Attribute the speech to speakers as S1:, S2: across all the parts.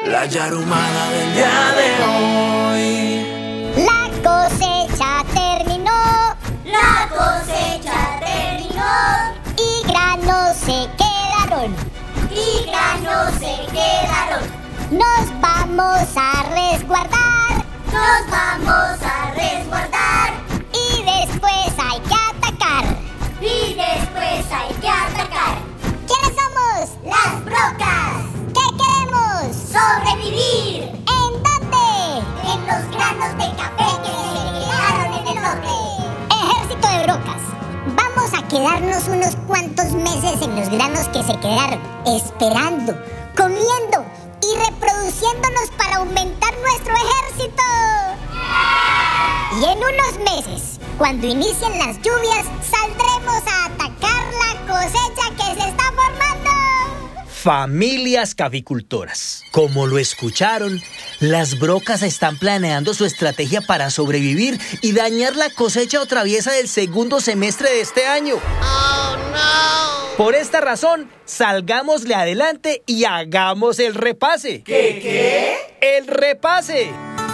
S1: La yarumada del día de hoy.
S2: La cosecha terminó.
S3: La cosecha terminó.
S2: Y granos se quedaron.
S3: Y granos se quedaron.
S2: Nos vamos a resguardar.
S3: Nos vamos a resguardar.
S2: Y después hay que atacar.
S3: Y después hay que atacar.
S2: ¿Quiénes somos?
S3: Las brocas.
S2: ¿Qué queremos?
S3: Sobrevivir.
S2: ¿En dónde?
S3: En los granos de café que se quedaron en el norte.
S2: Ejército de brocas. Vamos a quedarnos unos cuantos meses en los granos que se quedaron, esperando, comiendo y reproduciéndonos para aumentar nuestro ejército. Y en unos meses, cuando inicien las lluvias, saldremos a atacar la cosecha que se está formando.
S4: Familias caficultoras. Como lo escucharon, las brocas están planeando su estrategia para sobrevivir y dañar la cosecha o traviesa del segundo semestre de este año. ¡Oh, no! Por esta razón, salgámosle adelante y hagamos el repase.
S1: ¿Qué?
S4: ¡El repase!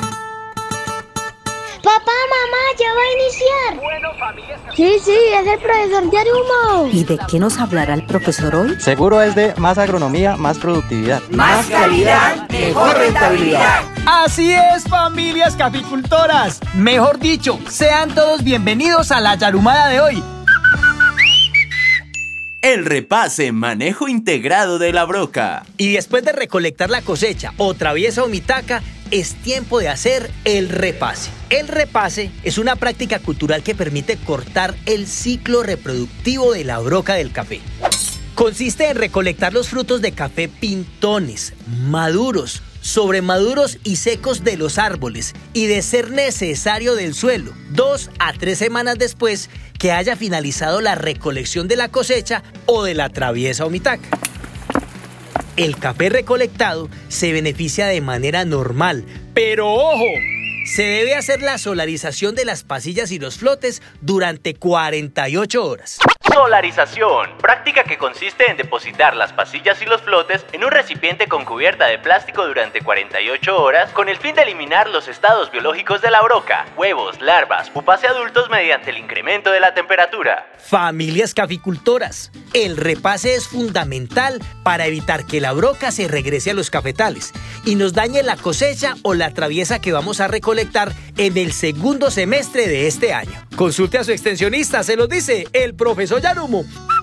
S5: Papá, mamá, ya va a iniciar.
S4: Bueno, familias
S5: Sí, es el profesor Yarumo.
S6: ¿Y de qué nos hablará el profesor hoy?
S7: Seguro es de más agronomía, más productividad.
S1: Más calidad, mejor rentabilidad.
S4: Así es, familias caficultoras. Mejor dicho, sean todos bienvenidos a la yarumada de hoy.
S1: El repase, manejo integrado de la broca.
S4: Y después de recolectar la cosecha o traviesa o mitaca, es tiempo de hacer el repase. El repase es una práctica cultural que permite cortar el ciclo reproductivo de la broca del café. Consiste en recolectar los frutos de café pintones, maduros, sobremaduros y secos de los árboles y, de ser necesario, del suelo, 2 a 3 semanas después que haya finalizado la recolección de la cosecha o de la traviesa o mitaca. El café recolectado se beneficia de manera normal, pero ¡ojo! Se debe hacer la solarización de las pasillas y los flotes durante 48 horas.
S8: Solarización, práctica que consiste en depositar las pasillas y los flotes en un recipiente con cubierta de plástico durante 48 horas con el fin de eliminar los estados biológicos de la broca, huevos, larvas, pupas y adultos mediante el incremento de la temperatura.
S4: Familias caficultoras, el repase es fundamental para evitar que la broca se regrese a los cafetales y nos dañe la cosecha o la traviesa que vamos a recolectar en el segundo semestre de este año. Consulte a su extensionista, se los dice el profesor Yarumo.